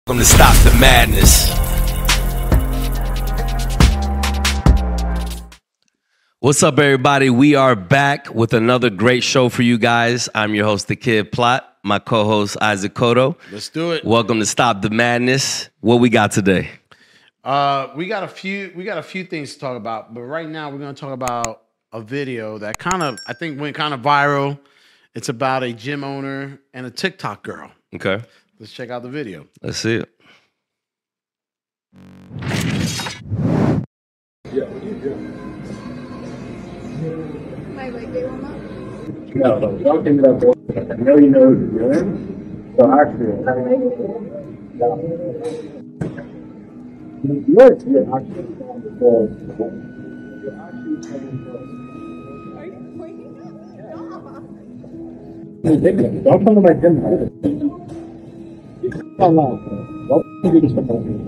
Welcome to Stop the Madness. What's up, everybody? We are back with another great show for you guys. I'm your host, The Kid Plot. My co-host, Isaac Cotto. Let's do it. Welcome to Stop the Madness. What we got today? We got a few things to talk about, but right now we're going to talk about a video that I think went kind of viral. It's about a gym owner and a TikTok girl. Okay. Let's check out the video. Let's see it. Yeah, what are you doing? My leg day warm up? No, don't give me that bullshit. I know you know what you're doing. So actually, what? You're actually Are you pointing at me? don't come to my gym. Don't do this.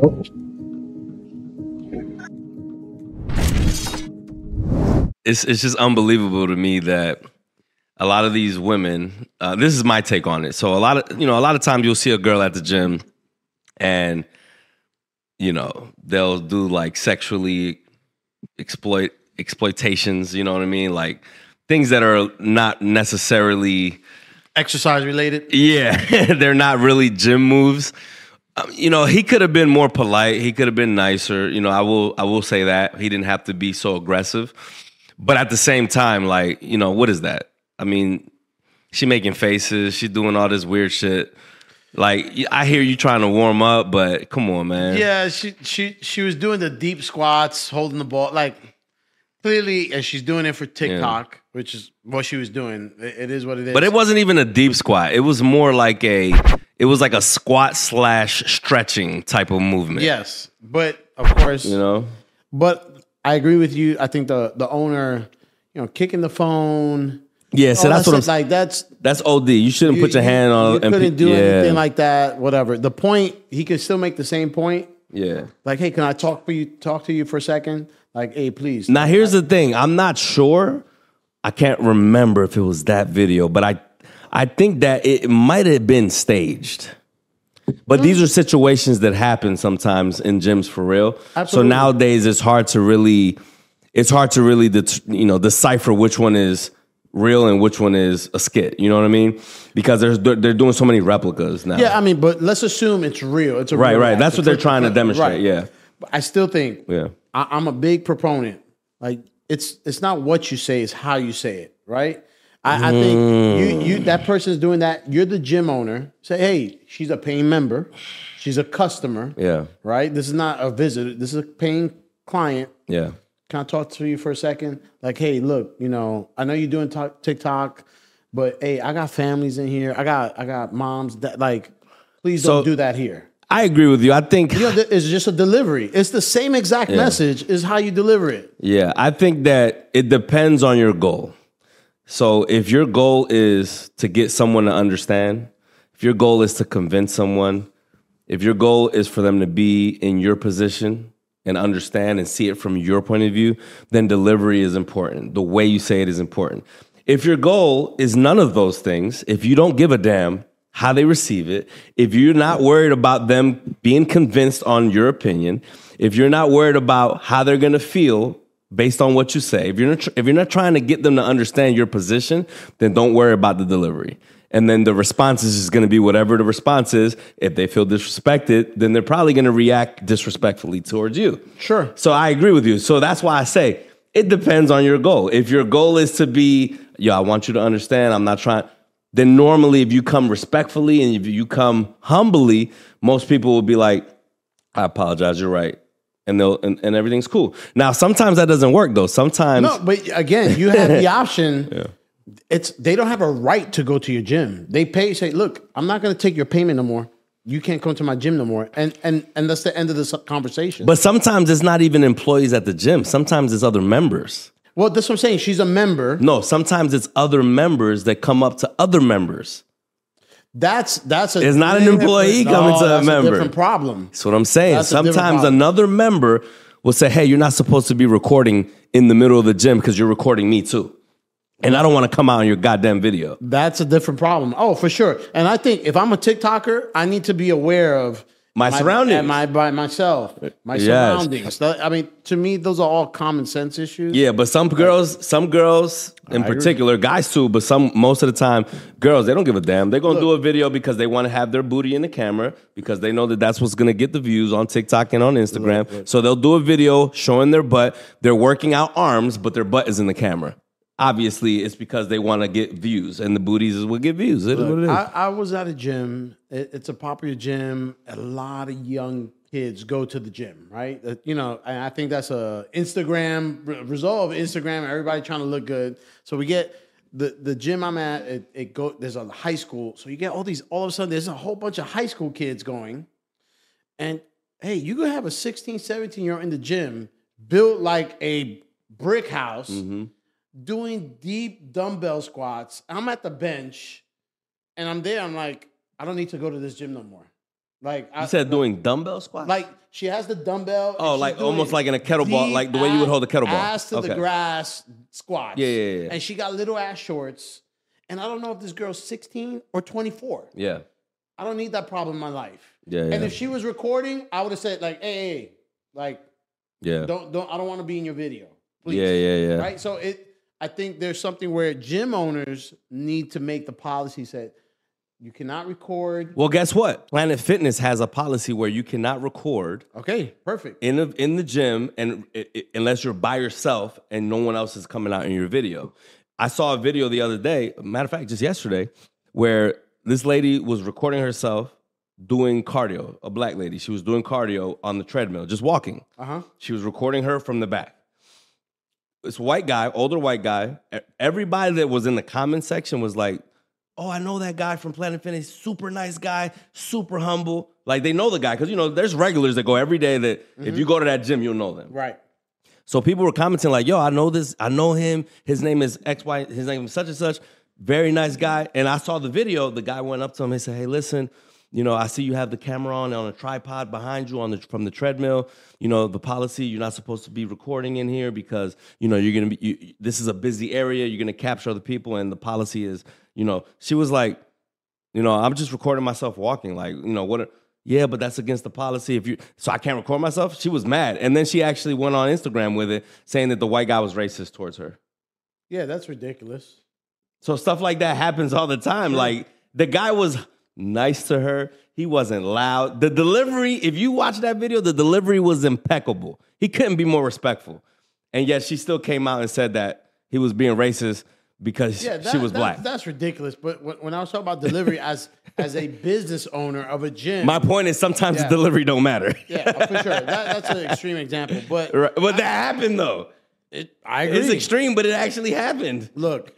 It's just unbelievable to me that a lot of these women, this is my take on it. So a lot of times you'll see a girl at the gym and, they'll do like sexually exploitations, you know what I mean? Like things that are not necessarily Exercise related? Yeah, they're not really gym moves. He could have been more polite. He could have been nicer. I will say that. He didn't have to be so aggressive. But at the same time, like, what is that? I mean, she making faces. She doing all this weird shit. Like, I hear you trying to warm up, but come on, man. Yeah, she was doing the deep squats, holding the ball. Like, clearly, and she's doing it for TikTok, which is what she was doing. It is what it is. But it wasn't even a deep squat. It was more like a squat / stretching type of movement. Yes, but of course, But I agree with you. I think the owner, kicking the phone. Yeah, so that's what I'm like. That's OD. You shouldn't put your hand on. You couldn't do anything like that. Whatever. The point, he could still make the same point. Yeah. Like, hey, can I talk to you for a second? Like, hey, please. Now, here's the thing. I'm not sure. I can't remember if it was that video, but I think that it might have been staged. But these are situations that happen sometimes in gyms for real. Absolutely. So nowadays it's hard to really decipher which one is real and which one is a skit. You know what I mean? Because they're doing so many replicas now. Yeah, I mean, but let's assume it's real. It's a right. real That's what they're trying to demonstrate. Right. Yeah. But I still think. Yeah. I'm a big proponent. Like, it's not what you say, it's how you say it. Right. I think you that person's doing that. You're the gym owner. Say, hey, she's a paying member. She's a customer. Yeah. Right? This is not a visitor. This is a paying client. Yeah. Can I talk to you for a second? Like, hey, look, I know you're doing TikTok, but hey, I got families in here. I got moms that please don't do that here. I agree with you. I think it's just a delivery. It's the same exact message is how you deliver it. Yeah, I think that it depends on your goal. So if your goal is to get someone to understand, if your goal is to convince someone, if your goal is for them to be in your position and understand and see it from your point of view, then delivery is important. The way you say it is important. If your goal is none of those things, if you don't give a damn how they receive it, if you're not worried about them being convinced on your opinion, if you're not worried about how they're going to feel based on what you say, if you're not trying to get them to understand your position, then don't worry about the delivery. And then the response is just going to be whatever the response is. If they feel disrespected, then they're probably going to react disrespectfully towards you. Sure. So I agree with you. So that's why I say it depends on your goal. If your goal is to be, I want you to understand, I'm not trying, then normally if you come respectfully and if you come humbly, most people will be like, I apologize, you're right. And and everything's cool. Now, sometimes that doesn't work though. Sometimes no, but again, you have the option. Yeah. They don't have a right to go to your gym. They pay. Say, look, I'm not going to take your payment no more. You can't come to my gym no more. And that's the end of this conversation. But sometimes it's not even employees at the gym. Sometimes it's other members. Well, that's what I'm saying. She's a member. No, sometimes it's other members that come up to other members. That's a. It's not an employee coming to a member. A different problem. That's what I'm saying. Sometimes another member will say, "Hey, you're not supposed to be recording in the middle of the gym because you're recording me too, and I don't want to come out on your goddamn video." That's a different problem. Oh, for sure. And I think if I'm a TikToker, I need to be aware of My surroundings. Am I by myself? My Yes. surroundings. I mean, to me, those are all common sense issues. Yeah, but some girls in particular, guys too, but most of the time, girls, they don't give a damn. They're going to do a video because they want to have their booty in the camera because they know that that's what's going to get the views on TikTok and on Instagram. So they'll do a video showing their butt. They're working out arms, but their butt is in the camera. Obviously, it's because they want to get views, and the booties is what get views. It is what it is. I was at a gym. It's a popular gym. A lot of young kids go to the gym, right? You know, and I think that's a Instagram result of Instagram. Everybody trying to look good. So we get the gym I'm at. There's a high school, so you get all of a sudden there's a whole bunch of high school kids going, and hey, you could have a 16, 17-year-old in the gym built like a brick house. Mm-hmm. Doing deep dumbbell squats. I'm at the bench, and I'm there. I'm like, I don't need to go to this gym no more. Like you said, doing dumbbell squats. Like she has the dumbbell. Oh, like almost like in a kettlebell, like the way you would hold a kettlebell. Ass to the grass squats. Yeah. And she got little ass shorts. And I don't know if this girl's 16 or 24. Yeah. I don't need that problem in my life. Yeah. And if she was recording, I would have said like, hey, like, yeah, don't. I don't want to be in your video. Please. Yeah. Right. So I think there's something where gym owners need to make the policy say you cannot record. Well, guess what? Planet Fitness has a policy where you cannot record. Okay, perfect. In the gym, and unless you're by yourself and no one else is coming out in your video. I saw a video the other day, matter of fact, just yesterday, where this lady was recording herself doing cardio, a black lady. She was doing cardio on the treadmill, just walking. She was recording her from the back. This white guy, older white guy, everybody that was in the comment section was like, oh, I know that guy from Planet Fitness, super nice guy, super humble. Like they know the guy because, you know, there's regulars that go every day that if you go to that gym, you'll know them. Right. So people were commenting like, yo, I know this, I know him. His name is XY, his name is such and such. Very nice guy. And I saw the video. The guy went up to him and said, hey, listen, you know, I see you have the camera on a tripod behind you from the treadmill. You know, the policy, you're not supposed to be recording in here because, you know, you're going to be, this is a busy area. You're going to capture other people. And the policy is, you know, she was like, you know, I'm just recording myself walking. Like, you know, yeah, but that's against the policy. So I can't record myself. She was mad. And then she actually went on Instagram with it saying that the white guy was racist towards her. Yeah, that's ridiculous. So stuff like that happens all the time. Sure. Like the guy was nice to her. He wasn't loud. The delivery, if you watch that video, the delivery was impeccable. He couldn't be more respectful. And yet she still came out and said that he was being racist because she was black. That's ridiculous. But when I was talking about delivery as a business owner of a gym. My point is sometimes the delivery don't matter. Yeah, for sure. That's an extreme example. But that happened though. I agree. It's extreme, but it actually happened. Look,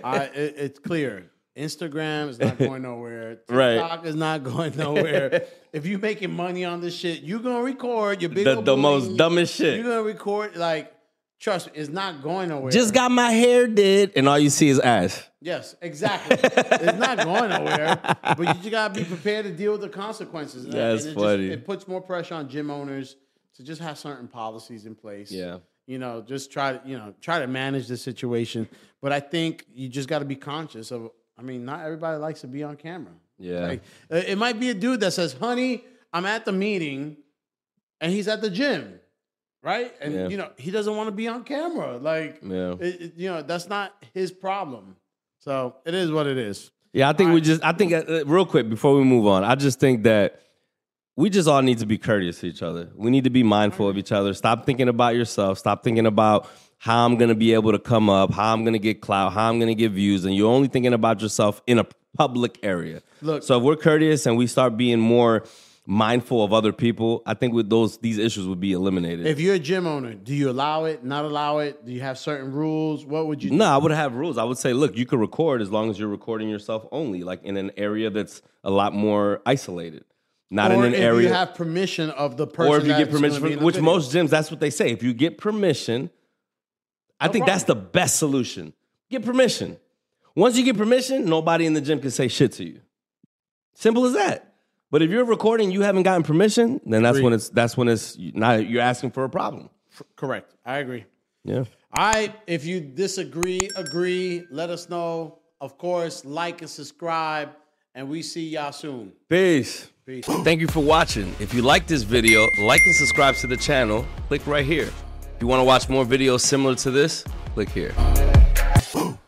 it's clear. Instagram is not going nowhere. TikTok is not going nowhere. If you're making money on this shit, you're going to record your big the most dumbest shit. You're going to record, like, trust me, it's not going nowhere. Just got my hair did, and all you see is ass. Yes, exactly. It's not going nowhere, but you just got to be prepared to deal with the consequences. That's funny. It puts more pressure on gym owners to just have certain policies in place. Yeah. You know, just try to manage the situation. But I think you just got to be conscious of, I mean, not everybody likes to be on camera. Yeah. Like, it might be a dude that says, honey, I'm at the meeting, and he's at the gym, right? And, you know, he doesn't want to be on camera. Like, you know, that's not his problem. So it is what it is. Yeah, I think real quick, before we move on, I just think that we just all need to be courteous to each other. We need to be mindful of each other. Stop thinking about yourself. Stop thinking about how I'm going to be able to come up, how I'm going to get clout, how I'm going to get views, and you're only thinking about yourself in a public area. Look, so if we're courteous and we start being more mindful of other people, I think with these issues would be eliminated. If you're a gym owner, do you allow it, not allow it? Do you have certain rules? What would you do? No, I would have rules. I would say, look, you can record as long as you're recording yourself only, like in an area that's a lot more isolated. Not in an area. Or if you have permission of the person. Or if you get permission, which most gyms, that's what they say. If you get permission, I think that's the best solution. Get permission. Once you get permission, nobody in the gym can say shit to you. Simple as that. But if you're recording, you haven't gotten permission, then that's when it's not, you're asking for a problem. Correct. I agree. Yeah. All right. If you disagree, agree, let us know. Of course, like and subscribe, and we see y'all soon. Peace. Peace. Thank you for watching. If you like this video, like and subscribe to the channel. Click right here. If you want to watch more videos similar to this, click here.